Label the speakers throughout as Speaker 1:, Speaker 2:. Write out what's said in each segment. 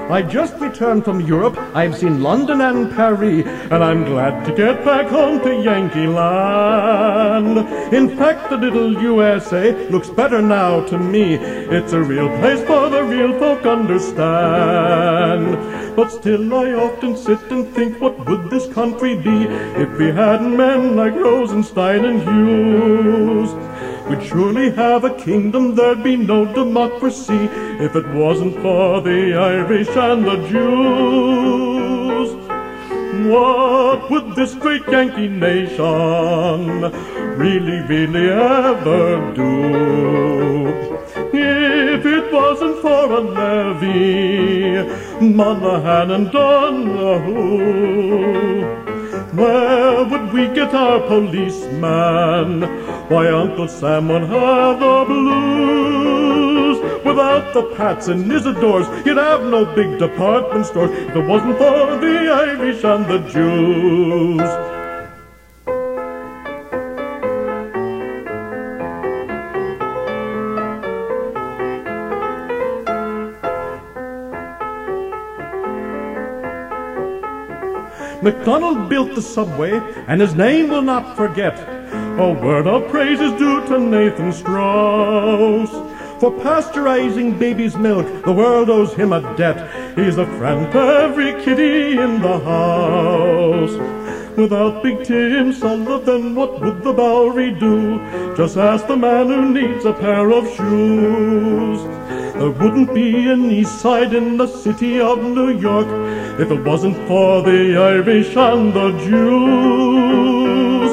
Speaker 1: I just returned from Europe. I've seen London and Paris, and I'm glad to get back home to Yankee Land. In fact, the little USA looks better now to me. It's a real place for the real folk understand. But still I often sit and think, what would this country be if we hadn't men like Rosenstein and Hughes? We'd surely have a kingdom, there'd be no democracy if it wasn't for the Irish and the Jews. What would this great Yankee nation really ever do if it wasn't for a levy, Monaghan and Donoghue? Where would we get our policeman? Why, Uncle Sam would have the blues. Without the Pats and Isidores, you'd have no big department stores if it wasn't for the Irish and the Jews. MacDonald built the subway, and his name will not forget. A word of praise is due to Nathan Strauss. For pasteurizing baby's milk, the world owes him a debt. He's a friend to every kitty in the house. Without Big Tim Sullivan, what would the Bowery do? Just ask the man who needs a pair of shoes. There wouldn't be an East Side in the city of New York if it wasn't for the Irish and the Jews.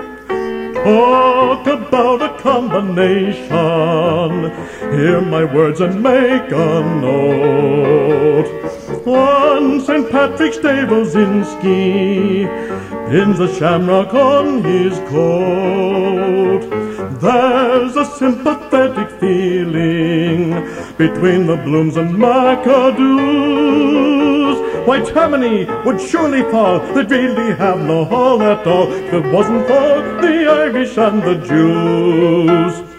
Speaker 1: Talk about a combination. Hear my words and make a note. On St. Patrick's Day, Rosinski pins a shamrock on his coat. There's a sympathetic feeling between the Blooms and McAdoos. Why, Tammany would surely fall. They'd really have no hall at all if it wasn't for the Irish and the Jews.